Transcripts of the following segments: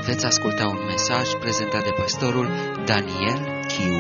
Veți asculta un mesaj prezentat de pastorul Daniel Chiu.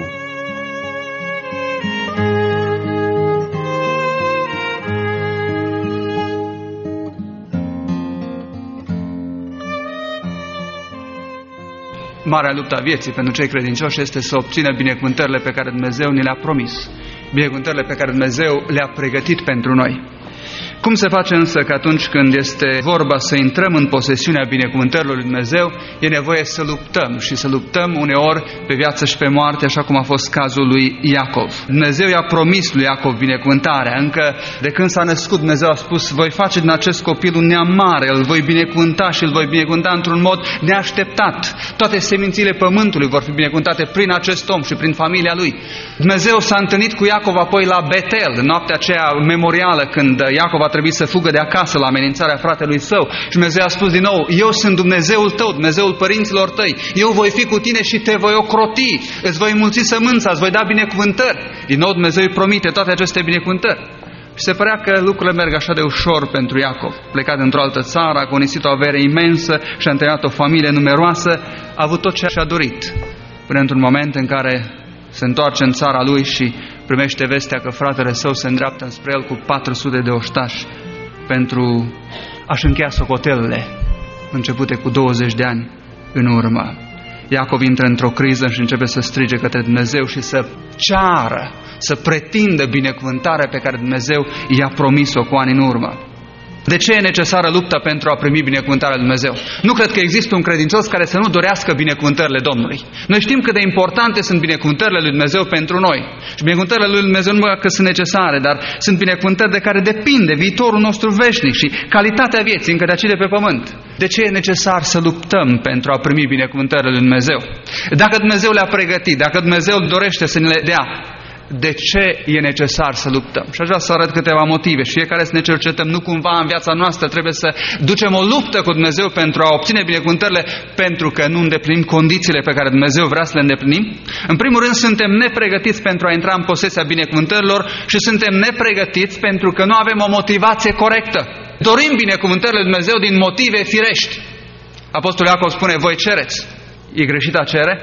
Marea luptă a vieții pentru cei credincioși este să obțină binecuvântările pe care Dumnezeu ni le-a promis, binecuvântările pe care Dumnezeu le-a pregătit pentru noi. Cum se face însă că atunci când este vorba să intrăm în posesiunea binecuvântărilor lui Dumnezeu, e nevoie să luptăm și să luptăm uneori pe viață și pe moarte, așa cum a fost cazul lui Iacov. Dumnezeu i-a promis lui Iacov binecuvântarea. Încă de când s-a născut, Dumnezeu a spus: voi face din acest copil un neam mare, îl voi binecuvânta și îl voi binecuvânta într-un mod neașteptat. Toate semințiile pământului vor fi binecuvântate prin acest om și prin familia lui. Dumnezeu s-a întâlnit cu Iacov apoi la Betel, în noaptea aceea memorială, când Iacov a trebuit să fugă de acasă la amenințarea fratelui său. Și Dumnezeu a spus din nou: eu sunt Dumnezeul tău, Dumnezeul părinților tăi. Eu voi fi cu tine și te voi ocroti, îți voi mulți sămânța, îți voi da binecuvântări. Din nou Dumnezeu îi promite toate aceste binecuvântări. Și se părea că lucrurile merg așa de ușor pentru Iacov. Plecat într-o altă țară, a agonisit o avere imensă și a întâlnit o familie numeroasă, a avut tot ce și-a dorit. Până într-un moment în care se întoarce în țara lui și primește vestea că fratele său se îndreaptă înspre el cu 400 de oștași pentru a-și încheia socotelele începute cu 20 de ani în urmă. Iacov intră într-o criză și începe să strige către Dumnezeu și să ceară, să pretindă binecuvântarea pe care Dumnezeu i-a promis-o cu ani în urmă. De ce e necesară lupta pentru a primi binecuvântarea lui Dumnezeu? Nu cred că există un credincios care să nu dorească binecuvântările Domnului. Noi știm cât de importante sunt binecuvântările lui Dumnezeu pentru noi. Și binecuvântările lui Dumnezeu nu numai că sunt necesare, dar sunt binecuvântări de care depinde viitorul nostru veșnic și calitatea vieții încă de aici de pe pământ. De ce e necesar să luptăm pentru a primi binecuvântările lui Dumnezeu? Dacă Dumnezeu le-a pregătit, dacă Dumnezeu dorește să ne le dea, de ce e necesar să luptăm? Și aș vrea să arăt câteva motive și fiecare să ne cercetăm. Nu cumva în viața noastră trebuie să ducem o luptă cu Dumnezeu pentru a obține binecuvântările, pentru că nu îndeplinim condițiile pe care Dumnezeu vrea să le îndeplinim? În primul rând, suntem nepregătiți pentru a intra în posesia binecuvântărilor și suntem nepregătiți pentru că nu avem o motivație corectă. Dorim binecuvântările lui Dumnezeu din motive firești. Apostolul Iacov spune: voi cereți. E greșit a cere?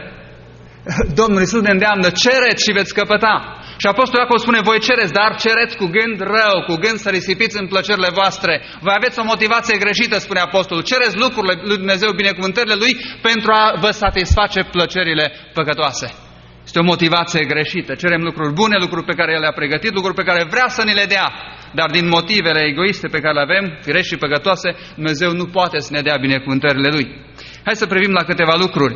Domnul Iisus ne îndeamnă: cereți și veți căpăta. Și Apostolul Iacov spune: voi cereți, dar cereți cu gând rău, cu gând să risipiți în plăcerile voastre. Voi aveți o motivație greșită, spune Apostolul. Cereți lucrurile lui Dumnezeu, binecuvântările Lui, pentru a vă satisface plăcerile păcătoase. Este o motivație greșită. Cerem lucruri bune, lucruri pe care El le-a pregătit, lucruri pe care vrea să ni le dea. Dar din motivele egoiste pe care le avem, firești și păcătoase, Dumnezeu nu poate să ne dea binecuvântările Lui. Hai să privim la câteva lucruri.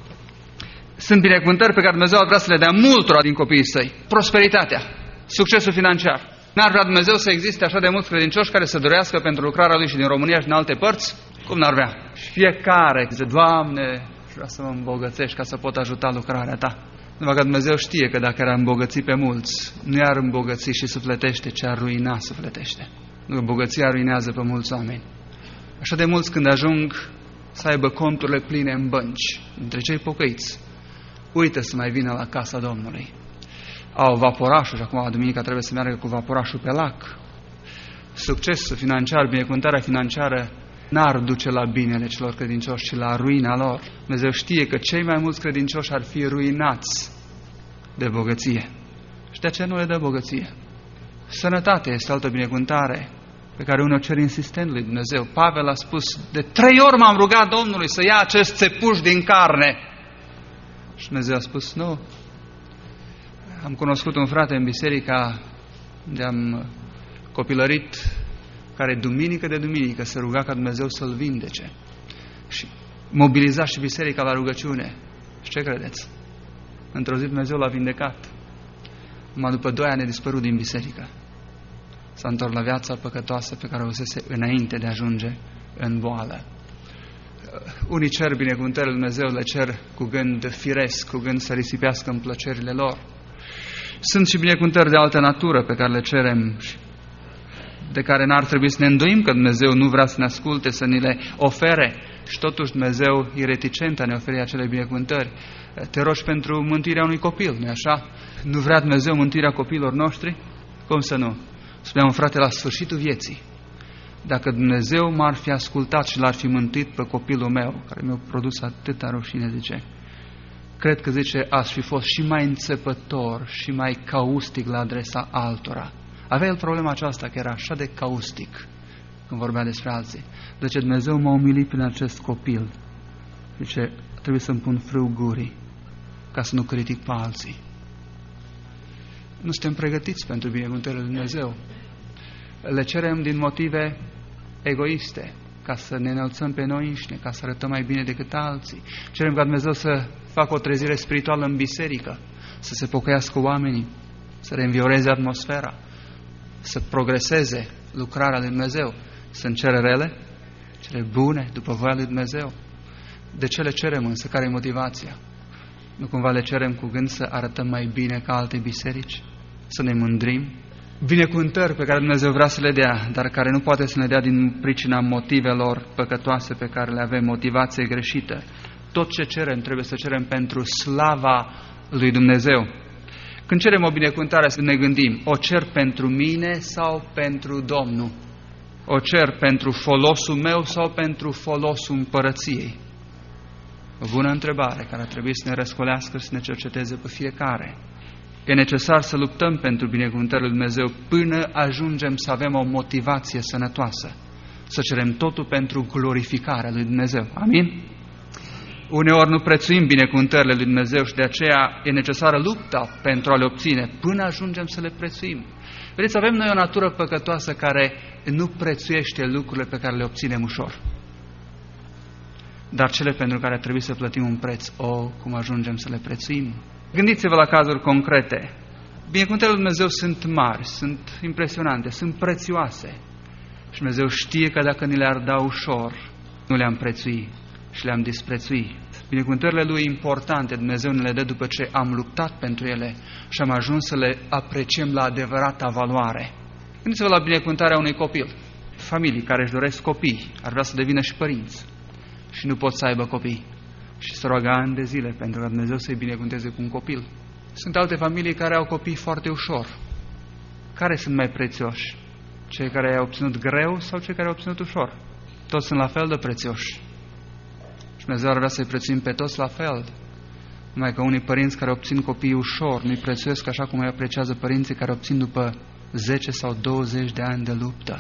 Sunt binecuvântări pe care Dumnezeu ar vrea să le dea multora din copiii săi. Prosperitatea, succesul financiar. N-ar vrea Dumnezeu să existe așa de mulți credincioși care să dorească pentru lucrarea Lui și din România și din alte părți? Cum n-ar vrea? Și fiecare zice: Doamne, vreau să mă îmbogățești ca să pot ajuta lucrarea Ta. Numai că Dumnezeu știe că dacă ar îmbogăți pe mulți, nu i-ar îmbogăți și sufletește, ci ar ruina sufletește. Nu, bogăția ruinează pe mulți oameni. Așa de mulți când ajung să aibă conturile pline în bănci, dintre cei pocăiți, uită să mai vină la casa Domnului. Au vaporașul și acum duminica trebuie să meargă cu vaporașul pe lac. Succesul financiar, binecuvântarea financiară n-ar duce la binele celor credincioși, ci la ruina lor. Dumnezeu știe că cei mai mulți credincioși ar fi ruinați de bogăție. Și de aceea nu le dă bogăție. Sănătate este altă binecuvântare pe care unul cer insistent lui Dumnezeu. Pavel a spus: de 3 ori m-am rugat Domnului să ia acest țepuș din carne. Și Dumnezeu a spus: nu. Am cunoscut un frate în biserica unde am copilărit, care duminică de duminică se ruga ca Dumnezeu să-l vindece. Și mobiliza și biserica la rugăciune. Și ce credeți? Într-o zi Dumnezeu l-a vindecat. Numai după 2 ani a dispărut din biserică. S-a întors la viața păcătoasă pe care o avusese înainte de a ajunge în boală. Unii cer binecuvântările lui Dumnezeu, le cer cu gând firesc, cu gând să risipească în plăcerile lor. Sunt și binecuvântări de altă natură pe care le cerem, de care n-ar trebui să ne îndoim că Dumnezeu nu vrea să ne asculte, să ni le ofere. Și totuși Dumnezeu e reticent a ne oferi acele binecuvântări. Te rogi pentru mântuirea unui copil, nu-i așa? Nu vrea Dumnezeu mântuirea copiilor noștri? Cum să nu? Spunea un frate la sfârșitul vieții, dacă Dumnezeu m-ar fi ascultat și l-ar fi mântuit pe copilul meu, care mi-a produs atâta rușine, zice, cred că, zice, aș fi fost și mai înțepător și mai caustic la adresa altora. Avea el problema aceasta, că era așa de caustic când vorbea despre alții. Zice, Dumnezeu m-a umilit prin acest copil. Zice, trebuie să-mi pun frâu gurii ca să nu critic pe alții. Nu suntem pregătiți pentru binecuvântările lui Dumnezeu. Le cerem din motive egoiste, ca să ne înălțăm pe noi înșine, ca să arătăm mai bine decât alții. Cerem ca Dumnezeu să facă o trezire spirituală în biserică, să se pocăiască oamenii, să reînvioreze atmosfera, să progreseze lucrarea lui Dumnezeu. Sunt cele rele, cele bune, după voia lui Dumnezeu. De ce le cerem însă? Care e motivația? Nu cumva le cerem cu gând să arătăm mai bine ca alte biserici? Să ne mândrim? Binecuvântări pe care Dumnezeu vrea să le dea, dar care nu poate să ne dea din pricina motivelor păcătoase pe care le avem, motivație greșită. Tot ce cerem trebuie să cerem pentru slava lui Dumnezeu. Când cerem o binecuvântare să ne gândim, o cer pentru mine sau pentru Domnul? O cer pentru folosul meu sau pentru folosul împărăției? O bună întrebare care ar trebui să ne răscolească și să ne cerceteze pe fiecare. E necesar să luptăm pentru binecuvântările lui Dumnezeu până ajungem să avem o motivație sănătoasă. Să cerem totul pentru glorificarea lui Dumnezeu. Amin? Uneori nu prețuim binecuvântările lui Dumnezeu și de aceea e necesară lupta pentru a le obține până ajungem să le prețuim. Vedeți, avem noi o natură păcătoasă care nu prețuiește lucrurile pe care le obținem ușor. Dar cele pentru care trebuie să plătim un preț, cum ajungem să le prețuim? Gândiți-vă la cazuri concrete. Binecuvântările lui Dumnezeu sunt mari, sunt impresionante, sunt prețioase. Și Dumnezeu știe că dacă ni le-ar da ușor, nu le-am prețui și le-am disprețui. Binecuvântările Lui importante, Dumnezeu ne le dă după ce am luptat pentru ele și am ajuns să le apreciem la adevărata valoare. Gândiți-vă la binecuvântarea unui copil. Familii care își doresc copii, ar vrea să devină și părinți și nu pot să aibă copii. Și să roagă ani de zile pentru că Dumnezeu să-i binecuvânteze cu un copil. Sunt alte familii care au copii foarte ușor. Care sunt mai prețioși? Cei care i-au obținut greu sau cei care i-au obținut ușor? Toți sunt la fel de prețioși. Și Dumnezeu ar vrea să-i prețuim pe toți la fel. Numai că unii părinți care obțin copii ușor nu-i prețuiesc așa cum îi apreciază părinții care obțin după 10 sau 20 de ani de luptă.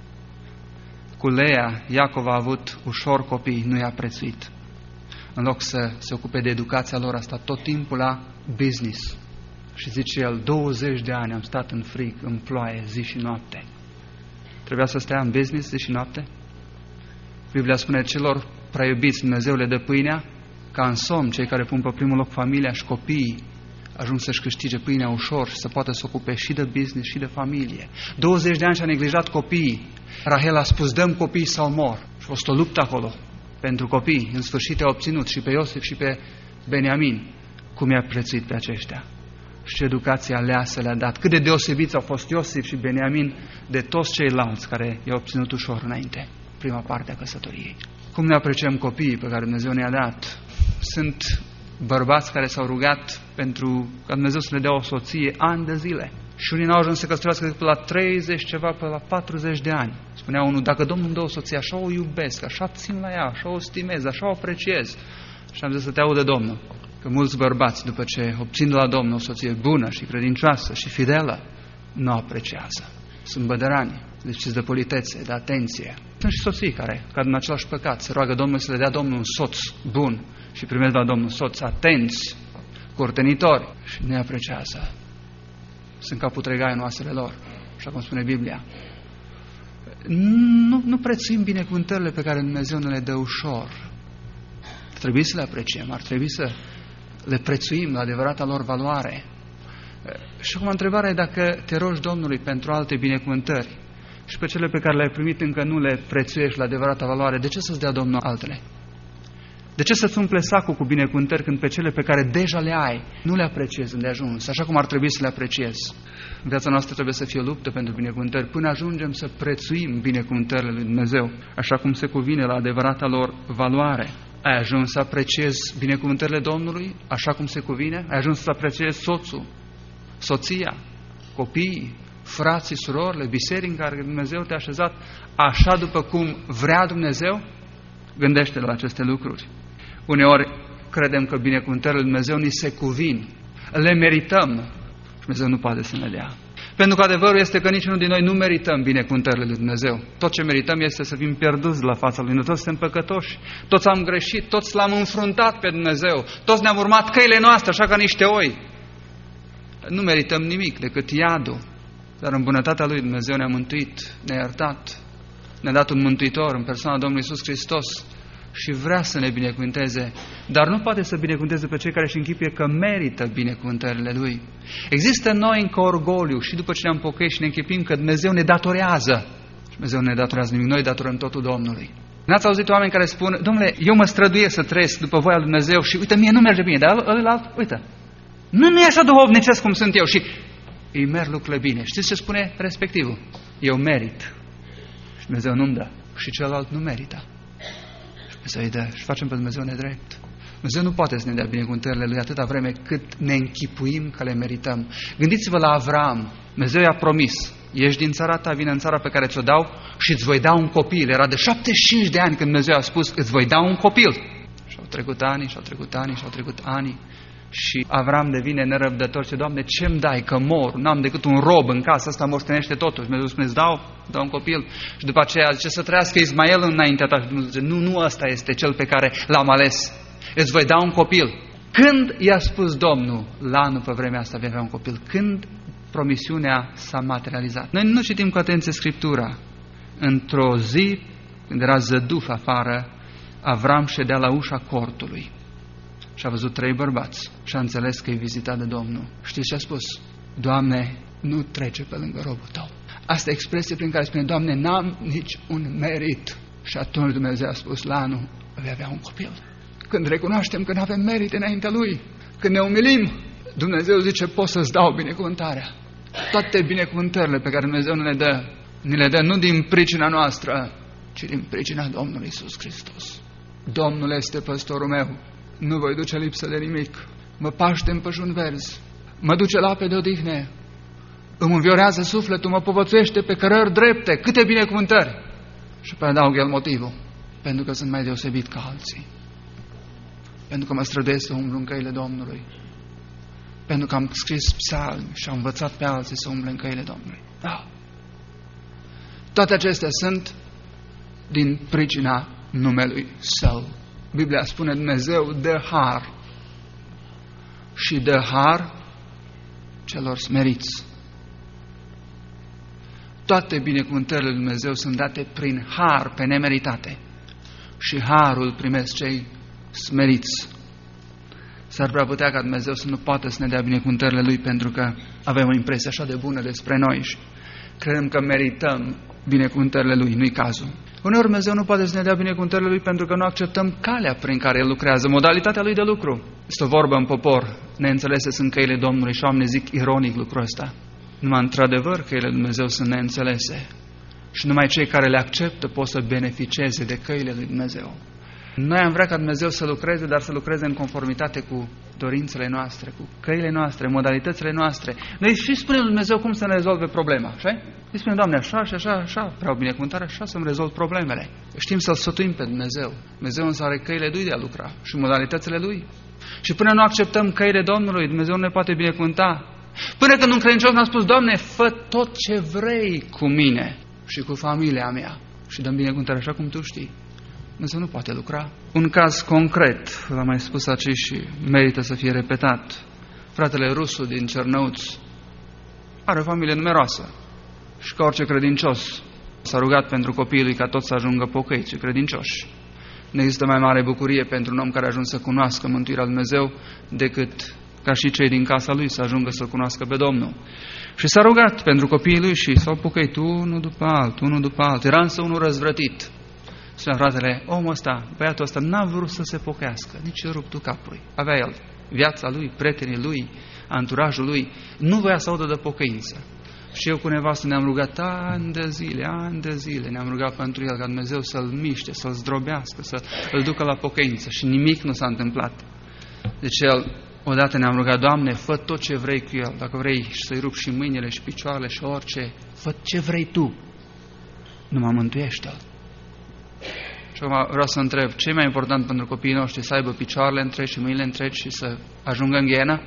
Cu Lea, Iacov a avut ușor copii, nu i-a prețuit. În loc să se ocupe de educația lor, a stat tot timpul la business. Și zice el, 20 de ani am stat în frig, în ploaie, zi și noapte. Trebuia să stea în business zi și noapte? Biblia spune, celor prea iubiți Dumnezeu le dă pâinea, ca în somn, cei care pun pe primul loc familia și copiii ajung să-și câștige pâinea ușor și să poată să ocupe și de business și de familie. 20 de ani și-a neglijat copiii. Rahel a spus, dăm copii sau mor. Și a fost o luptă acolo pentru copii. În sfârșit a obținut și pe Iosif și pe Beniamin. Cum i-a prețuit pe aceștia? Și ce educație aleasă le-a dat. Cât de deosebiți au fost Iosif și Beniamin de toți ceilalți care i-au obținut ușor înainte. Prima parte a căsătoriei. Cum ne apreciem copiii pe care Dumnezeu ne-a dat? Sunt bărbați care s-au rugat pentru ca Dumnezeu să le dea o soție ani de zile. Și unii n-au ajuns să căsătorească decât la 30 ceva, până la 40 de ani. Spunea unul, dacă Domnul îmi dă o soție, așa o iubesc, așa țin la ea, așa o stimez, așa o apreciez. Și am zis să te audă Domnul. Că mulți bărbați, după ce obțin de la Domnul o soție bună și credincioasă și fidelă, nu o apreciază. Sunt bădărani, lipsiți de politețe, de atenție. Sunt și soții care cad în același păcat. Se roagă Domnul să le dea Domnul un soț bun și primesc de la Domnul soți atenți, curtenitori și nu apreciază. Sunt ca putregai în oasele lor, așa cum spune Biblia. Nu prețuim binecuvântările pe care Dumnezeu ne le dă ușor. Trebuie să le apreciem, ar trebui să le prețuim la adevărata lor valoare. Și acum întrebarea e dacă te rogi Domnului pentru alte binecuvântări și pe cele pe care le-ai primit încă nu le prețuiești la adevărata valoare, de ce să-ți dea Domnul altele? De ce să-ți umple sacul cu binecuvântări când pe cele pe care deja le ai nu le apreciezi îndeajuns, așa cum ar trebui să le apreciezi? Viața noastră trebuie să fie o luptă pentru binecuvântări până ajungem să prețuim binecuvântările lui Dumnezeu, așa cum se cuvine la adevărata lor valoare. Ai ajuns să apreciezi binecuvântările Domnului așa cum se cuvine? Ai ajuns să apreciezi soțul, soția, copiii, frații, surorile, biserici în care Dumnezeu te-a așezat așa după cum vrea Dumnezeu? Gândește la aceste lucruri. Uneori credem că binecuvântările lui Dumnezeu ni se cuvin, le merităm și Dumnezeu nu poate să ne dea. Pentru că adevărul este că niciunul din noi nu merităm binecuvântările lui Dumnezeu. Tot ce merităm este să fim pierduți la fața lui Dumnezeu, toți suntem păcătoși, toți am greșit, toți l-am înfruntat pe Dumnezeu, toți ne-am urmat căile noastre, așa ca niște oi. Nu merităm nimic decât iadul, dar în bunătatea lui Dumnezeu ne-a mântuit, ne-a iertat, ne-a dat un mântuitor în persoana Domnului Iisus Hristos și vrea să ne binecuvânteze, dar nu poate să binecuvânteze pe cei care își închipuie că merită binecuvântările Lui. Există în noi încă orgoliu și după ce ne-am pocăit și ne închipuim că Dumnezeu ne datorează. Și Dumnezeu nu ne datorează nimic, noi datorăm totul Domnului. N-ați auzit oameni care spun, domnule, eu mă străduiesc să trăiesc după voia lui Dumnezeu și uite, mie nu merge bine, dar ălalt, uite, nu e așa duhovnicesc cum sunt eu și îi merg lucrurile bine. Știți ce spune respectivul? Eu merit și Dumnezeu nu-mi dă și celălalt nu merită. Să îi dă și facem pe Dumnezeu nedrept. Dumnezeu nu poate să ne dea binecuvântările Lui atâta vreme cât ne închipuim că le merităm. Gândiți-vă la Avram. Dumnezeu i-a promis, ieși din țara ta, vine în țara pe care ți-o dau și îți voi da un copil. Era de 75 de ani când Dumnezeu a spus, îți voi da un copil. Și au trecut ani, și au trecut ani, și au trecut ani. Și Avram devine nerăbdător și Doamne, ce-mi dai că mor? N-am decât un rob în casă, ăsta moștenește totul. Și Dumnezeu spune, îți dau un copil. Și după aceea zice să trăiască Ismael înaintea ta. Și Dumnezeu zice, nu ăsta este cel pe care l-am ales. Îți voi da un copil. Când i-a spus Domnul, la anul pe vremea asta vei avea un copil? Când promisiunea s-a materializat? Noi nu citim cu atenție Scriptura. Într-o zi, când era zăduf afară, Avram ședea la ușa cortului. Și a văzut 3 bărbați și a înțeles că e vizitat de Domnul. Știți ce a spus? Doamne, nu trece pe lângă robul tău. Asta e expresie prin care spune, Doamne, n-am nici un merit. Și atunci Dumnezeu a spus, la anul vei avea un copil. Când recunoaștem că nu avem merit înaintea Lui, când ne umilim, Dumnezeu zice, pot să-ți dau binecuvântarea. Toate binecuvântările pe care Dumnezeu ni le dă nu din pricina noastră, ci din pricina Domnului Iisus Hristos. Domnul este păstorul meu. Nu voi duce lipsă de nimic. Mă paște în pășuni verzi. Mă duce la ape de odihne. Îmi înviorează sufletul, mă povățuiește pe cărări drepte. Câte binecuvântări! Și pe adaug el motivul. Pentru că sunt mai deosebit ca alții. Pentru că mă străduiesc să umblu în căile Domnului. Pentru că am scris psalmi și am învățat pe alții să umble în căile Domnului. Da. Toate acestea sunt din pricina numelui Său. Biblia spune, Dumnezeu dă har și dă har celor smeriți. Toate binecuvântările lui Dumnezeu sunt date prin har, pe nemeritate. Și harul primesc cei smeriți. S-ar prea putea ca Dumnezeu să nu poată să ne dea binecuvântările Lui pentru că avem o impresie așa de bună despre noi și credem că merităm binecuvântările Lui, nu-i cazul. Uneori Dumnezeu nu poate să ne dea binecuvântările Lui pentru că nu acceptăm calea prin care El lucrează, modalitatea Lui de lucru. Este o vorbă în popor, neînțelese sunt căile Domnului și oamenii zic ironic lucrul ăsta. Numai într-adevăr căile Lui Dumnezeu sunt neînțelese și numai cei care le acceptă pot să beneficieze de căile Lui Dumnezeu. Noi am vrea ca Dumnezeu să lucreze, dar să lucreze în conformitate cu dorințele noastre, cu căile noastre, modalitățile noastre. Noi și spunem lui Dumnezeu cum să ne rezolve problema, așa? Îi spunem, Doamne, așa și așa, așa, vreau binecuvântare, așa să-mi rezolv problemele. Știm să-L sfătuim pe Dumnezeu. Dumnezeu însă are căile Lui de a lucra și modalitățile Lui. Și până nu acceptăm căile Domnului, Dumnezeu nu ne poate binecuvânta. Până când un credincios ne-a spus, Doamne, fă tot ce vrei cu mine și cu familia mea și dăm binecuvântare așa cum Tu știi. Dumnezeu nu poate lucra. Un caz concret, l-am mai spus aici și merită să fie repetat. Fratele Rusu din Cernăuț are o familie numeroasă și ca orice credincios s-a rugat pentru copiii lui ca toți să ajungă pocăiți și credincioși. Nu există mai mare bucurie pentru un om care a ajuns să cunoască mântuirea lui Dumnezeu decât ca și cei din casa lui să ajungă să cunoască pe Domnul. Și s-a rugat pentru copiii lui și s-au pocăit unul după altul. Era însă unul răzvrătit. Spunea fratele, omul ăsta, băiatul ăsta n-a vrut să se pocăiască, nici ruptul capului. Avea el viața lui, prietenii lui, anturajul lui, nu voia să audă de pocăință. Și eu cu nevastă ne-am rugat ani de zile, ne-am rugat pentru el ca Dumnezeu să-l miște, să-l zdrobească, să-l ducă la pocăință și nimic nu s-a întâmplat. Deci el Odată ne-am rugat, Doamne, fă tot ce vrei cu el. Dacă vrei să-i rup și mâinile și picioarele și orice, fă ce vrei Tu. Numai mântuiește-l. Și acum vreau să întreb, ce e mai important pentru copiii noștri? Să aibă picioarele întregi și mâinile întregi și să ajungă în ghenă?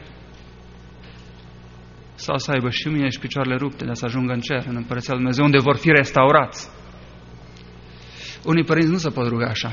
Sau să aibă și mâinile și picioarele rupte, dar să ajungă în cer, în Împărăția Lui Dumnezeu, unde vor fi restaurați? Unii părinți nu se pot ruga așa.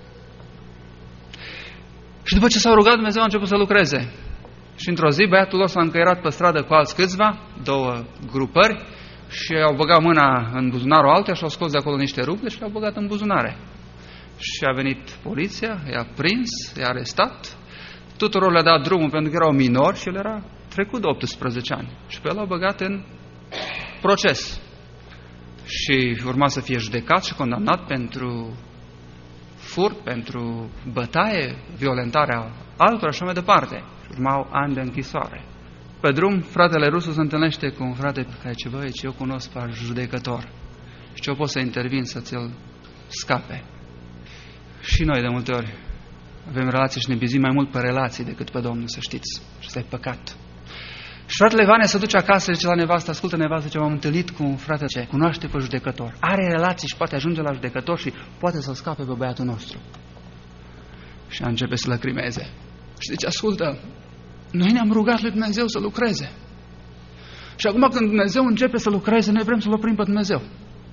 Și după ce s-au rugat, Dumnezeu a început să lucreze. Și într-o zi, băiatul lor s-a încăierat pe stradă cu alți câțiva, 2 grupări, și au băgat mâna în buzunarul altuia și au scos de acolo niște ruble și le-au băgat în buzunare. Și a venit poliția, i-a prins, i-a arestat, tuturor le-a dat drumul pentru că erau minori și el era trecut de 18 ani. Și pe el l-au băgat în proces. Și urma să fie judecat și condamnat pentru furt, pentru bătaie, violentarea altora și mai departe. Urmau ani de închisoare. Pe drum, fratele Rusu se întâlnește cu un frate care zice, băi, eu cunosc pe judecător. Și eu pot să intervin să ți-l scape. Și noi de multe ori avem relații și ne bizim mai mult pe relații decât pe Domnul, să știți. Și ăsta e păcat. Și fratele Vane se duce acasă, zice la nevastă, ascultă nevastă, zice, m-am întâlnit cu un frate ce cunoaște pe judecător. Are relații și poate ajunge la judecător și poate să-l scape pe băiatul nostru. Și a începe să lăcrimeze. Și zice, ascultă, noi ne-am rugat lui Dumnezeu să lucreze. Și acum când Dumnezeu începe să lucreze, noi vrem să-L oprim pe Dumnezeu.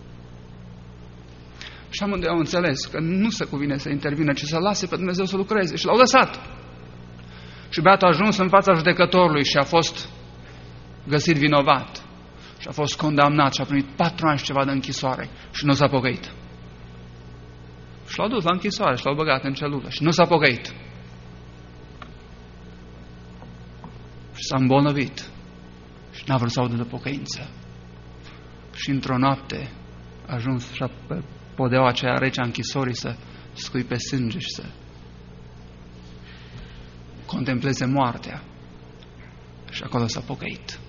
Și amândoi au înțeles că nu se cuvine să intervină, ci să lase pe Dumnezeu să lucreze. Și l-au lăsat. Și băiatul a ajuns în fața judecătorului și a fost găsit vinovat. Și a fost condamnat și a primit 4 ani și ceva de închisoare. Și nu s-a pocăit. Și l-au dus la închisoare și l-au băgat în celulă. Și nu s-a pocăit. Și s-a îmbolnăvit. Și n-a vrut să audă de pocăință. Și într-o noapte a ajuns așa pe podeaua aceea rece a închisorii să scuipe sânge și să contempleze moartea. Și acolo s-a pocăit.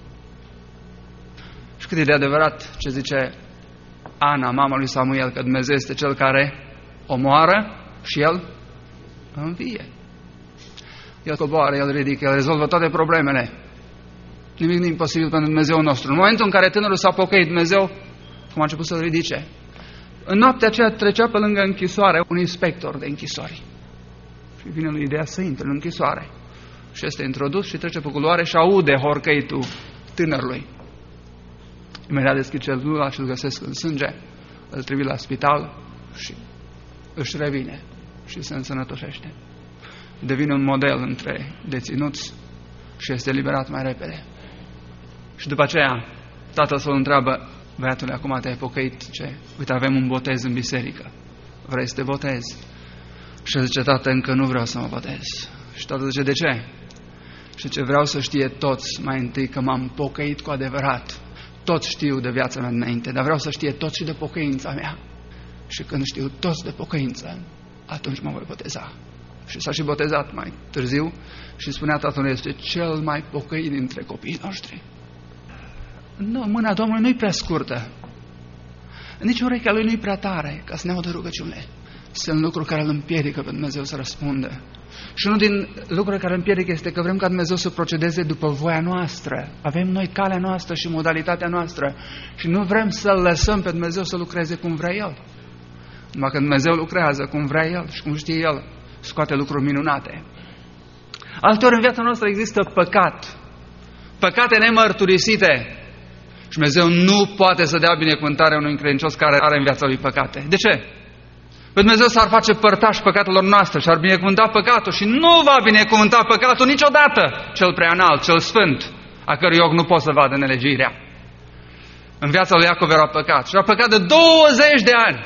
Și cât e de adevărat ce zice Ana, mama lui Samuel, că Dumnezeu este Cel care omoară și El învie. El coboară, El ridică, El rezolvă toate problemele. Nimic nu e imposibil pentru Dumnezeu nostru. În momentul în care tânărul s-a pocăit, Dumnezeu cum a început să-l ridice. În noaptea aceea trecea pe lângă închisoare un inspector de închisori. Și vine lui ideea să intre în închisoare. Și este introdus și trece pe culoare și aude horcăitul tânărului. Imediat deschid celula și îl găsesc în sânge, îl trimit la spital și își revine și se însănătoșește. Devine un model între deținuți și este eliberat mai repede. Și după aceea, tatăl să-l întreabă, băiatule, acum te-ai pocăit? Ce? Uite, avem un botez în biserică. Vrei să te botezi? Și zice, tată, încă nu vreau să mă botez. Și tatăl zice, de ce? Și ce vreau să știe toți mai întâi că m-am pocăit cu adevărat. Toți știu de viața mea înainte, dar vreau să știe toți și de pocăința mea. Și când știu toți de pocăință, atunci mă voi boteza. Și s-a și botezat mai târziu și spunea tatăl, este cel mai pocăit dintre copiii noștri. Nu, mâna Domnului nu-i prea scurtă. Nici urechea lui nu-i prea tare ca să ne audă rugăciunile. Sunt lucruri care îl împiedică pe Dumnezeu să răspundă. Și unul din lucrurile care îl împiedică este că vrem ca Dumnezeu să procedeze după voia noastră. Avem noi calea noastră și modalitatea noastră și nu vrem să-L lăsăm pe Dumnezeu să lucreze cum vrea El. Numai că Dumnezeu lucrează cum vrea El și cum știe El, scoate lucruri minunate. Alteori în viața noastră există păcat. Păcate nemărturisite. Și Dumnezeu nu poate să dea binecuvântare unui credincios care are în viața lui păcate. De ce? Pentru Dumnezeu s-ar face părtaș păcatelor noastre și ar binecuvânta păcatul și nu va binecuvânta păcatul niciodată cel prea înalt, cel sfânt, a cărui ochi nu pot să vadă nelegiuirea. În viața lui Iacov era păcat și a păcat de 20 de ani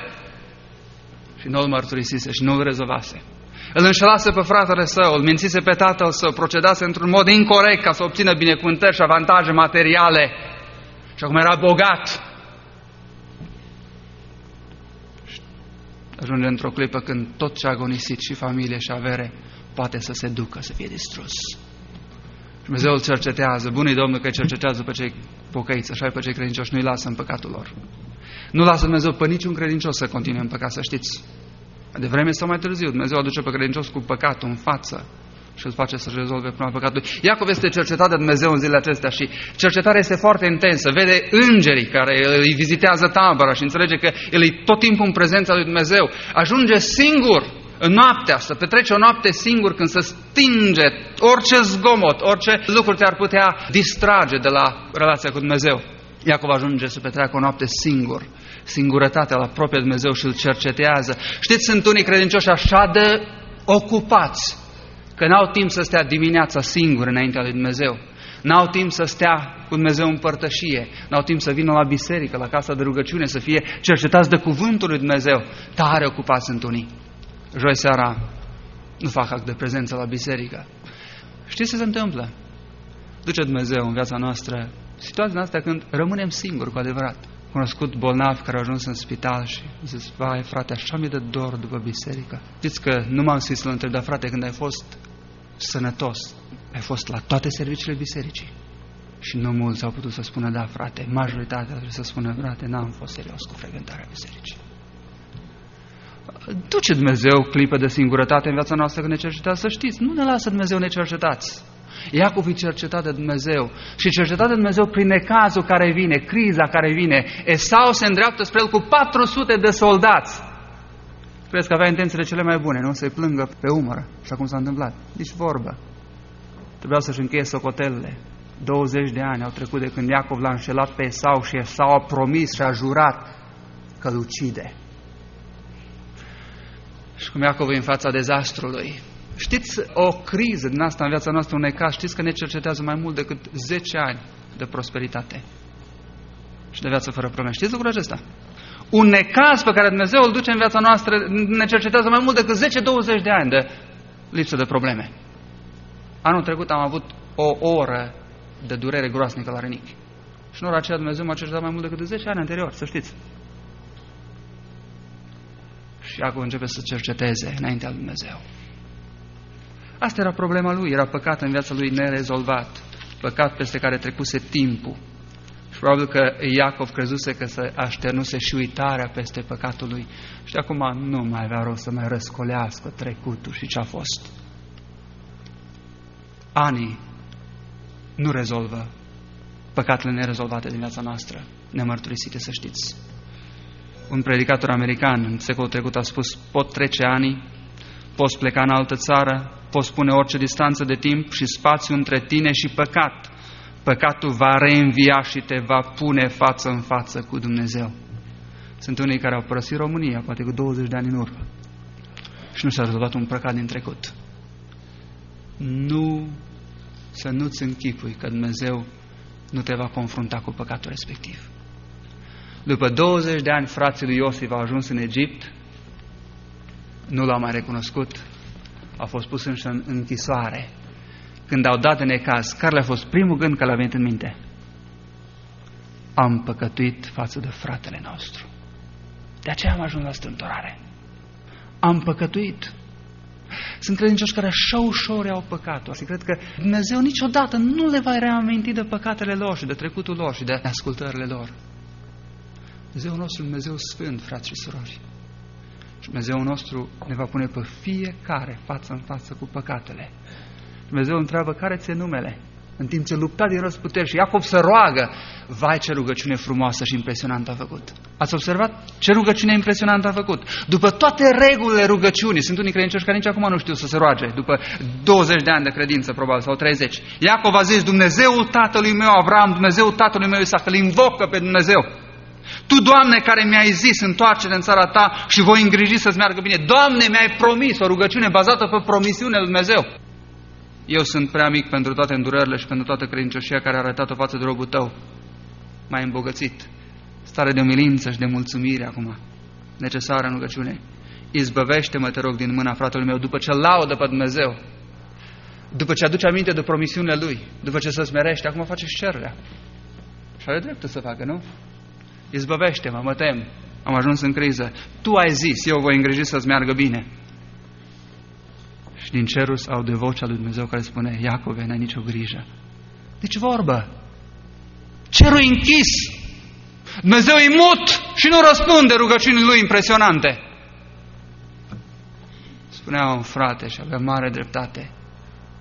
și nu îl mărturisise și nu îl rezolvase. Îl înșelase pe fratele său, îl mințise pe tatăl său, procedase într-un mod incorect ca să obțină binecuvântări și avantaje materiale. Și acum era bogat. Ajunge într-o clipă când tot ce a agonisit, și familie și avere, poate să se ducă, să fie distrus. Și Dumnezeu îl cercetează. Bunii Domnul că îi cercetează pe cei pocăiți, așa pe cei credincioși, nu-i lasă în păcatul lor. Nu lasă Dumnezeu pe niciun credincios să continue în păcat, să știți. De vreme sau mai târziu, Dumnezeu aduce pe credincios cu păcatul în față și îl face să rezolve problema păcatului. Iacov este cercetat de Dumnezeu în zilele acestea și cercetarea este foarte intensă. Vede îngerii care îi vizitează tabăra și înțelege că el e tot timpul în prezența lui Dumnezeu. Ajunge singur în noaptea, să petrece o noapte singur când se stinge orice zgomot, orice lucru te-ar putea distrage de la relația cu Dumnezeu. Iacov ajunge să petreacă o noapte singur. Singurătatea la propriul Dumnezeu și îl cercetează. Știți, sunt unii credincioși așa de ocupați că n-au timp să stea dimineața singuri înaintea lui Dumnezeu. N-au timp să stea cu Dumnezeu în părtășie. N-au timp să vină la biserică, la casa de rugăciune, să fie cercetați de cuvântul lui Dumnezeu. Tare ocupați sunt unii. Joi seara nu fac act de prezență la biserică. Știți ce se întâmplă? Duce Dumnezeu în viața noastră situația astea când rămânem singuri cu adevărat. Cunoscut bolnavi care au ajuns în spital și zis, vai frate, așa mi-e de dor după biserică. Știți că nu m-am scris să-l întreb, dar frate, când ai fost sănătos, ai fost la toate serviciile bisericii? Și nu mulți au putut să spună, da frate, majoritatea trebuie să spună, frate, n-am fost serios cu frecventarea bisericii. Duce Dumnezeu clipă de singurătate în viața noastră când ne cercetați, să știți, nu ne lasă Dumnezeu necercetați. Iacov e cercetat de Dumnezeu și cercetat de Dumnezeu prin necazul care vine, criza care vine. Esau se îndreaptă spre el cu 400 de soldați. Crezi că avea intențiile cele mai bune, nu? Să-i plângă pe umăr, așa cum s-a întâmplat. Nici vorbă. Trebuiau să-și încheie socotelele. 20 de ani au trecut de când Iacov l-a înșelat pe Esau și Esau a promis și a jurat că îl ucide. Și cum Iacov e în fața dezastrului. Știți, o criză din asta în viața noastră, un necaz, știți că ne cercetează mai mult decât 10 ani de prosperitate și de viață fără probleme. Știți lucrul acesta? Un necaz pe care Dumnezeu îl duce în viața noastră ne cercetează mai mult decât 10-20 de ani de lipsă de probleme. Anul trecut am avut o oră de durere groasnică la rinichi. Și în ora aceea Dumnezeu m-a cercetat mai mult decât de 10 ani anterior, să știți. Și Iacov începe să cerceteze înaintea lui Dumnezeu. Asta era problema lui, era păcat în viața lui nerezolvat, păcat peste care trecuse timpul. Și probabil că Iacov crezuse că se așternuse și uitarea peste păcatul lui. Și acum nu mai avea rost să mai răscolească trecutul și ce a fost. Anii nu rezolvă păcatele nerezolvate din viața noastră, nemărturisite, să știți. Un predicator american în secolul trecut a spus, pot trece ani, poți pleca în altă țară, poți pune orice distanță de timp și spațiu între tine și păcat. Păcatul va reînvia și te va pune față în față cu Dumnezeu. Sunt unii care au părăsit România, poate cu 20 de ani în urmă, și nu s-a rezolvat un păcat din trecut. Să nu-ți închipui că Dumnezeu nu te va confrunta cu păcatul respectiv. După 20 de ani, frații lui Iosif au ajuns în Egipt, nu l-au mai recunoscut, au fost pus în închisoare. Când au dat de necaz, care le-a fost primul gând care le-a venit în minte? Am păcătuit față de fratele nostru. De aceea am ajuns la strâmtorare. Am păcătuit. Sunt credincioși care așa ușor iau păcatul și cred că Dumnezeu niciodată nu le va reaminti de păcatele lor și de trecutul lor și de ascultările lor. Dumnezeul nostru, Dumnezeu Sfânt, frați și surori. Și Dumnezeul nostru ne va pune pe fiecare față în față cu păcatele. Dumnezeu întreabă care ți-e numele, în timp ce lupta din răzputeri și Iacov se roagă. Vai, ce rugăciune frumoasă și impresionantă a făcut. Ați observat ce rugăciune impresionantă a făcut? După toate regulile rugăciunii, sunt unii credincioși care nici acum nu știu să se roage, după 20 de ani de credință, probabil, sau 30. Iacov a zis, Dumnezeul tatălui meu Avram, Dumnezeul tatălui meu Isaac, îl invocă pe Dumnezeu. Tu, Doamne, care mi-ai zis, întoarce-te în țara ta și voi îngriji să-ți meargă bine. Doamne, mi-ai promis o rugăciune bazată pe promisiunea lui Dumnezeu. Eu sunt prea mic pentru toate îndurările și pentru toată credincioșia care a arătat-o față de robul tău. M-ai îmbogățit. Stare de umilință și de mulțumire acum, necesară în rugăciune. Izbăvește-mă, te rog, din mâna fratelui meu, după ce laudă pe Dumnezeu, după ce aduce aminte de promisiunile lui, după ce se smerește, acum face și cererea. Și are dreptul să facă, nu? Izbăvește-mă, mă tem, am ajuns în criză. Tu ai zis, eu voi îngriji să-ți meargă bine. Și din cerul aude vocea lui Dumnezeu care spune, Iacove, n-ai nicio grijă. Deci vorbă. Cerul închis. Dumnezeu e mut și nu răspunde rugăciunii lui impresionante. Spunea un frate și avea mare dreptate.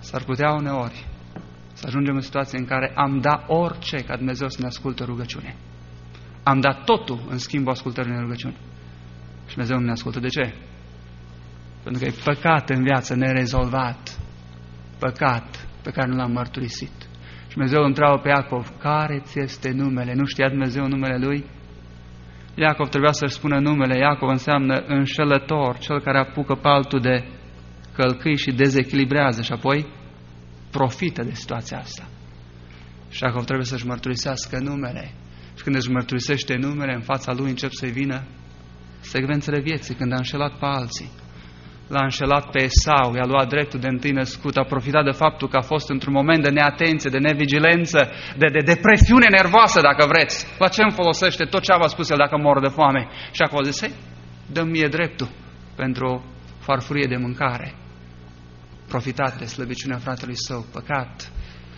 S-ar putea uneori să ajungem în situație în care am dat orice ca Dumnezeu să ne asculte rugăciune. Am dat totul în schimbul ascultării unei rugăciuni. Și Dumnezeu nu ne ascultă. De ce? Pentru că e păcat în viață nerezolvat. Păcat pe care nu l-am mărturisit. Și Dumnezeu îl întreabă pe Iacov, care ți este numele? Nu știa Dumnezeu numele lui? Iacov trebuia să-și spună numele. Iacov înseamnă înșelător, cel care apucă pe altul de călcâi și dezechilibrează și apoi profită de situația asta. Și Iacov trebuie să-și mărturisească numele. Și când își mărturisește numele, în fața lui încep să-i vină secvențele vieții, când a înșelat pe alții. L-a înșelat pe Esau, i-a luat dreptul de întâi născut, a profitat de faptul că a fost într-un moment de neatenție, de nevigilență, de depresiune nervoasă, dacă vreți. La ce îmi folosește tot ce a spus el dacă mor de foame? Și acolo zice, dă-mi mie dreptul pentru o farfurie de mâncare. Profitat de slăbiciunea fratelui său, păcat.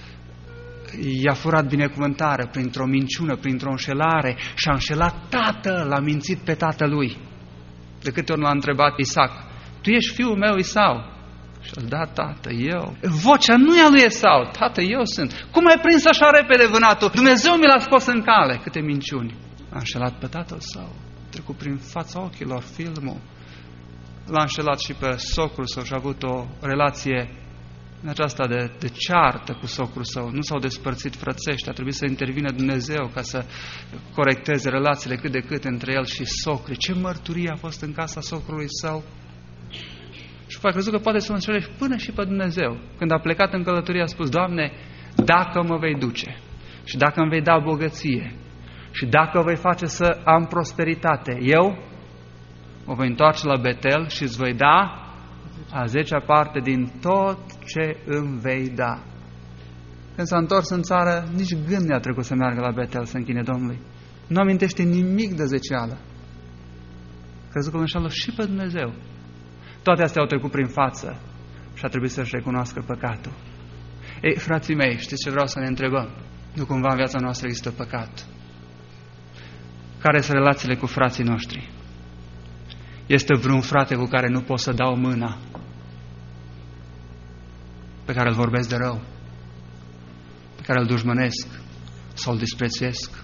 I-a furat binecuvântare printr-o minciună, printr-o înșelare și a înșelat tatăl, l-a mințit pe tatălui. De câte ori l-a întrebat Isaac, tu ești fiul meu Esau? Și a zis, da, tată, eu. Vocea nu e a lui Esau, tată, eu sunt. Cum ai prins așa repede vânatul? Dumnezeu mi l-a scos în cale. Câte minciuni. A înșelat pe tatăl său, a trecut prin fața ochilor filmul. L-a înșelat și pe socrul său și a avut o relație în aceasta de ceartă cu socrul său. Nu s-au despărțit frățești, a trebuit să intervină Dumnezeu ca să corecteze relațiile cât de cât între el și socri. Ce mărturie a fost în casa socrului său? Și a crezut că poate să-L înșele până și pe Dumnezeu. Când a plecat în călătorie a spus, Doamne, dacă mă vei duce și dacă îmi vei da bogăție și dacă vei face să am prosperitate, eu mă voi întoarce la Betel și îți voi da a 10-a parte din tot ce îmi vei da. Când s-a întors în țară, nici gând nu i-a trecut să meargă la Betel să închine Domnului. Nu amintește nimic de zecială. Crezut că îl înșală și pe Dumnezeu. Toate astea au trecut prin față și a trebuit să-și recunoască păcatul. Ei, frații mei, știți ce vreau să ne întrebăm? Nu cumva în viața noastră există păcat? Care sunt relațiile cu frații noștri? Este vreun frate cu care nu pot să dau mâna? Pe care îl vorbesc de rău? Pe care îl dușmănesc? Sau îl disprețuiesc?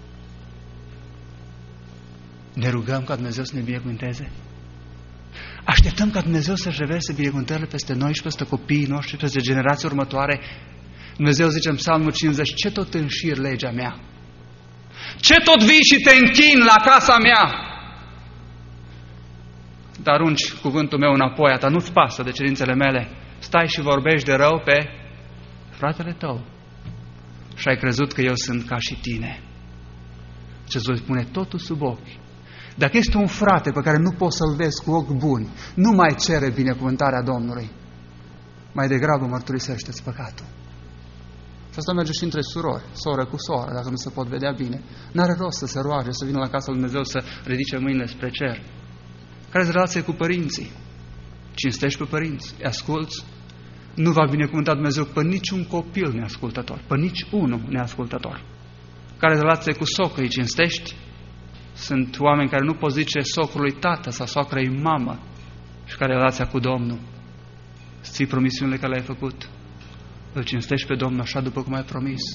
Ne rugăm ca Dumnezeu să ne binecuvânteze? Așteptăm ca Dumnezeu să-și reverse binecuvântările peste noi și peste copiii noștri, peste generații următoare. Dumnezeu zice în Psalmul 50, ce tot înșiri legea mea? Ce tot vii și te închin la casa mea? Dar arunci cuvântul meu înapoi, a ta nu-ți pasă de cerințele mele. Stai și vorbești de rău pe fratele tău. Și ai crezut că eu sunt ca și tine. Ce îți pune totul sub ochi. Dacă este un frate pe care nu poți să-l vezi cu ochi buni, nu mai cere binecuvântarea Domnului. Mai degrabă mărturisește-ți păcatul. Și asta merge și între surori, soră cu soră, dacă nu se pot vedea bine. N-are rost să se roage, să vină la casa lui Dumnezeu, să ridice mâinile spre cer. Care-s relație cu părinții? Cinstești pe părinți, îi asculți? Nu va binecuvânta Dumnezeu pe niciun copil neascultător, pe nici unul neascultător. Care-s relație cu socrii? Cinstești? Sunt oameni care nu pot zice socrului tată sau socrei mamă. Și care relația cu Domnul? Ții promisiunile care le-ai făcut? Îl cinstești pe Domnul așa după cum ai promis?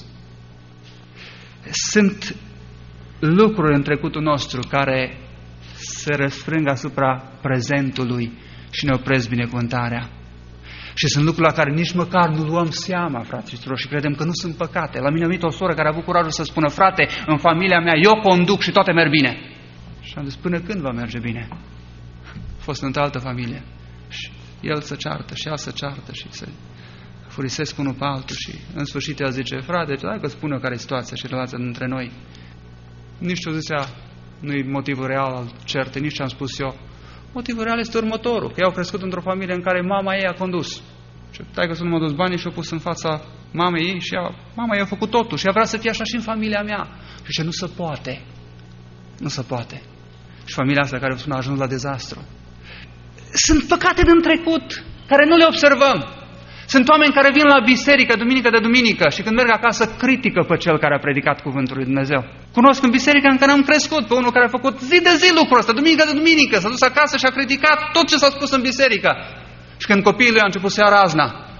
Sunt lucruri în trecutul nostru care se răsfrâng asupra prezentului și ne opresc binecuvântarea. Și sunt lucruri la care nici măcar nu luăm seama, fraților, și credem că nu sunt păcate. La mine a venit o soră care a avut curajul să spună, frate, în familia mea eu conduc și toate merg bine. Și am zis, până când va merge bine? A fost într-o altă familie. Și el se ceartă și ea se ceartă și se furisesc unul pe altul și în sfârșit el zice, frate, hai că spune care e situația și relația dintre noi. Nici ce zicea, nu-i motivul real al certei, nici ce am spus eu. Motivul real este următorul, că ei au crescut într-o familie în care mama ei a condus. Și taică să nu m-a dus banii și a pus în fața mamei ei și mama ei a făcut totul și ea vrea să fie așa și în familia mea. Și ce nu se poate. Nu se poate. Și familia asta care a ajuns la dezastru. Sunt păcate din trecut care nu le observăm. Sunt oameni care vin la biserică duminică de duminică și când merg acasă critică pe cel care a predicat cuvântul lui Dumnezeu. Cunosc în biserică încă n-am crescut pe unul care a făcut zi de zi lucrul ăsta, duminică de duminică, s-a dus acasă și a criticat tot ce s-a spus în biserică. Și când copiii lui au început să ia razna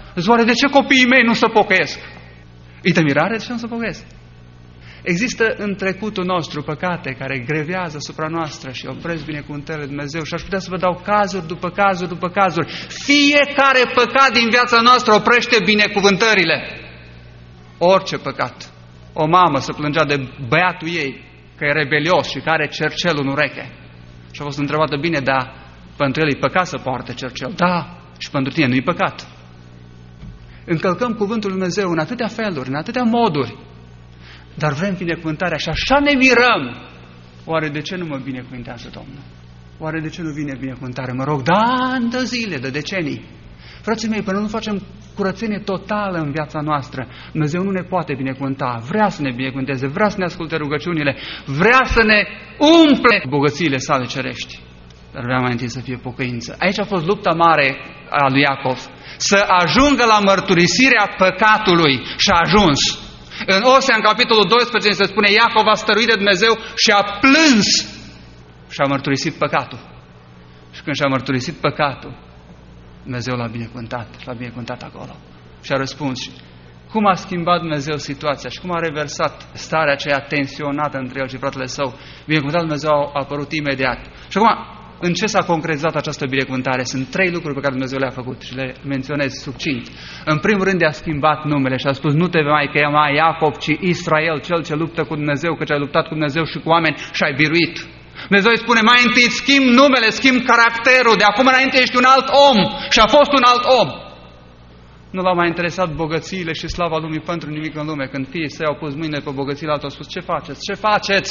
Oare de ce copiii mei nu se pocăiesc? E de mirare de ce nu se pocăiesc? Există în trecutul nostru păcate care grevează asupra noastră și opresc binecuvântările lui Dumnezeu și aș putea să vă dau cazuri după cazuri după cazuri. Fiecare păcat din viața noastră oprește binecuvântările. Orice păcat. O mamă se plângea de băiatul ei că e rebelios și că are cercelul în ureche. Și a fost întrebată, bine, dar pentru el e păcat să poarte cercel? Da, și pentru tine nu-i păcat. Încălcăm cuvântul lui Dumnezeu în atâtea feluri, în atâtea moduri, dar vrem binecuvântarea și așa ne mirăm. Oare de ce nu mă binecuvântează Domnul? Oare de ce nu vine binecuvântare? Mă rog, de ani de zile, de decenii. Frații mei, până nu facem curățenie totală în viața noastră, Dumnezeu nu ne poate binecuvânta. Vrea să ne binecuvânteze, vrea să ne asculte rugăciunile, vrea să ne umple bogățiile sale cerești. Dar vrea mai întâi să fie pocăință. Aici a fost lupta mare a lui Iacov. Să ajungă la mărturisirea păcatului și a ajuns. În Osea, în capitolul 12, se spune, Iacov a stăruit de Dumnezeu și a plâns și a mărturisit păcatul. Și când și-a mărturisit păcatul, Dumnezeu l-a binecuvântat acolo. Și a răspuns. Cum a schimbat Dumnezeu situația și cum a reversat starea aceea tensionată între el și fratele său. Binecuvântat Dumnezeu a apărut imediat. Și acum, în ce s-a concretizat această binecuvântare? Sunt 3 lucruri pe care Dumnezeu le-a făcut și le menționez succint. În primul rând, a schimbat numele și a spus, nu te vei mai chema Iacov, ci Israel, cel ce luptă cu Dumnezeu, căci ai luptat cu Dumnezeu și cu oameni și ai biruit. Dumnezeu îi spune, mai întâi schimb numele, schimb caracterul, de acum înainte ești un alt om și a fost un alt om. Nu l-au mai interesat bogățiile și slava lumii pentru nimic în lume. Când fiii săi au pus mâinile pe bogățiile altora, au spus, ce faceți? Ce faceți?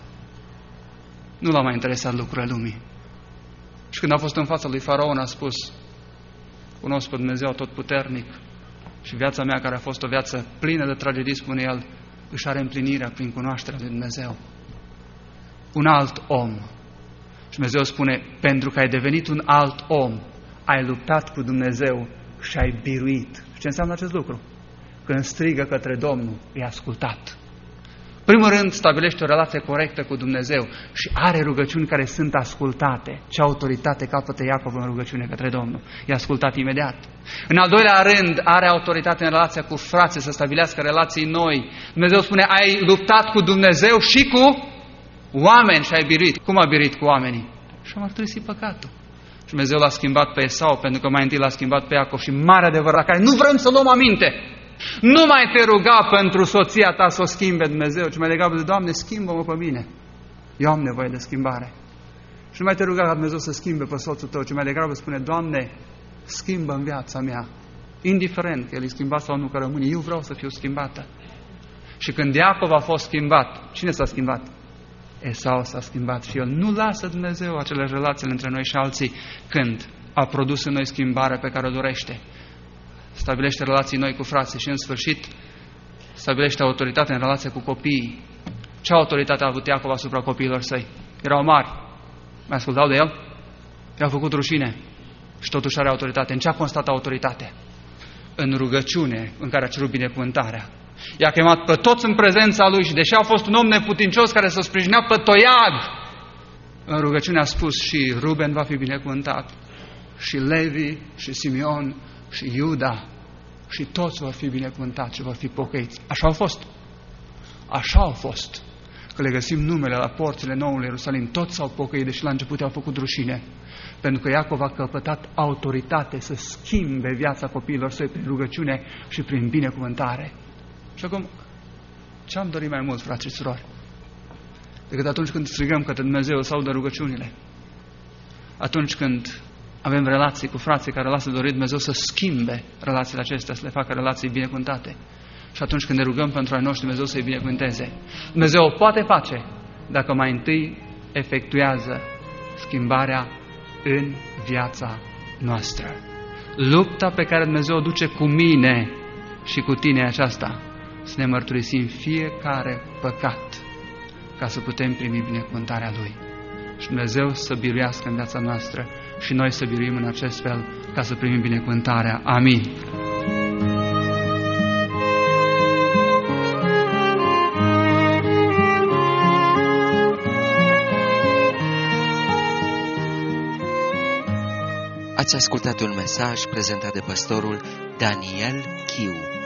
Nu l-au mai interesat lucrurile lumii. Și când a fost în fața lui Faraon, a spus, cunosc pe Dumnezeu Atotputernic și viața mea, care a fost o viață plină de tragedii, spune el, își are împlinirea prin cunoașterea lui Dumnezeu. Un alt om. Și Dumnezeu spune, pentru că ai devenit un alt om, ai luptat cu Dumnezeu și ai biruit. Și ce înseamnă acest lucru? Când strigă către Domnul, e ascultat. Primul rând, stabilește o relație corectă cu Dumnezeu și are rugăciuni care sunt ascultate. Ce autoritate capătă Iacov în rugăciune către Domnul? E ascultat imediat. În al doilea rând, are autoritate în relația cu frații, să stabilească relații noi. Dumnezeu spune, ai luptat cu Dumnezeu și cu oameni și ai biruit. Cum a biruit cu oamenii? Și a mărturisit păcatul. Și Dumnezeu l-a schimbat pe Esau, pentru că mai întâi l-a schimbat pe Iacov. Și mare adevăr la care nu vrem să luăm aminte. Nu mai te ruga pentru soția ta să o schimbe Dumnezeu, ci mai degrabă de, Doamne, schimbă-mă pe mine. Eu am nevoie de schimbare. Și nu mai te ruga ca Dumnezeu să schimbe pe soțul tău, ci mai degrabă spune, Doamne, schimbă în viața mea. Indiferent că el e schimbat sau nu, că rămâne, eu vreau să fiu schimbată. Și când Iacov a fost schimbat, cine s-a schimbat? Esau s-a schimbat și el nu lasă Dumnezeu acele relații între noi și alții când a produs în noi schimbarea pe care o dorește. Stabilește relații noi cu frații și în sfârșit stabilește autoritate în relație cu copiii. Ce autoritate a avut Iacov asupra copiilor săi? Erau mari. Mai ascultau de el? I-au făcut rușine și totuși are autoritate. În ce a constat autoritate? În rugăciune în care a cerut binecuvântarea. I-a chemat pe toți în prezența lui și deși a fost un om neputincios care să sprijinea pe toiag, în rugăciune a spus și Ruben va fi binecuvântat, și Levi, și Simeon, și Iuda, și toți vor fi binecuvântați și vor fi pocăiți. Așa au fost. Așa au fost. Că le găsim numele la porțile Noului Ierusalim. Toți s-au pocăit, deși la început au făcut rușine. Pentru că Iacov a căpătat autoritate să schimbe viața copiilor săi prin rugăciune și prin binecuvântare. Și acum, ce am dorit mai mult, frați și surori? Decât atunci când strigăm către Dumnezeu să audă rugăciunile. Atunci când avem relații cu frații care lasă dorit Dumnezeu să schimbe relațiile acestea, să le facă relații binecuvântate. Și atunci când ne rugăm pentru ai noștri, Dumnezeu să-i binecuvânteze. Dumnezeu o poate face dacă mai întâi efectuează schimbarea în viața noastră. Lupta pe care Dumnezeu o duce cu mine și cu tine aceasta, să ne mărturisim fiecare păcat ca să putem primi binecuvântarea Lui. Și Dumnezeu să biruiască în viața noastră și noi să biruim în acest fel ca să primim binecuvântarea. Amin. Ați ascultat un mesaj prezentat de pastorul Daniel Chiu.